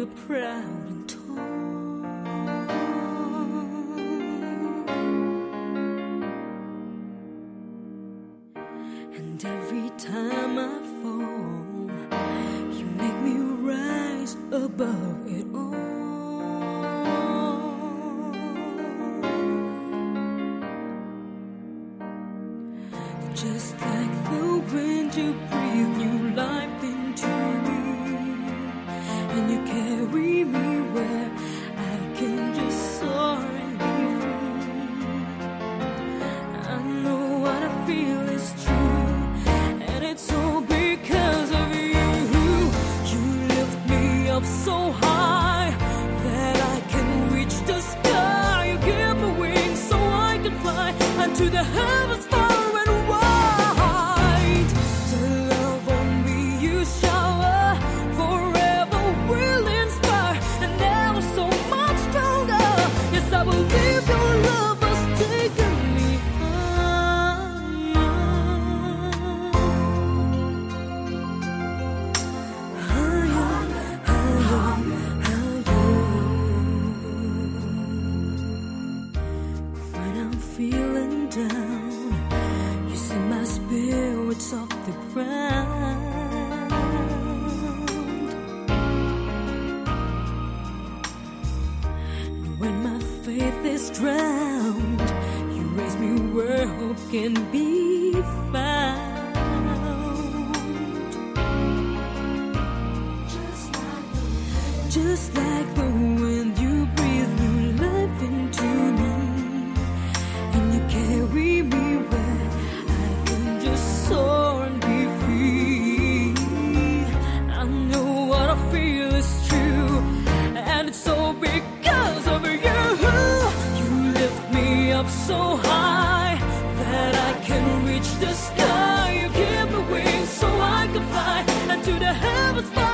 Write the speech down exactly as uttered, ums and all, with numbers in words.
up proud and tall. And every time I fall, you make me rise above it all. Just like the wind, you breathe new life into me, and you carry me where I can just soar and be free. I know what I feel is true, and it's all because of you. You lift me up so high that I can reach the sky. You give me wings so I can fly unto the heavens far and wide. The love on me you shower forever will inspire, and now so much stronger. Yes, I believe your love has taken me higher, higher, higher, higher. When I'm feeling down, you set my spirits off the ground. And when my faith is drowned, you raise me where hope can be found. Just like the wind, you breathe new life into me, and you carry me where I can just soar and be free. I know what I feel is true, and it's all because of you. You lift me up so high that I can reach the sky. You give me wings so I can fly, and to the heavens far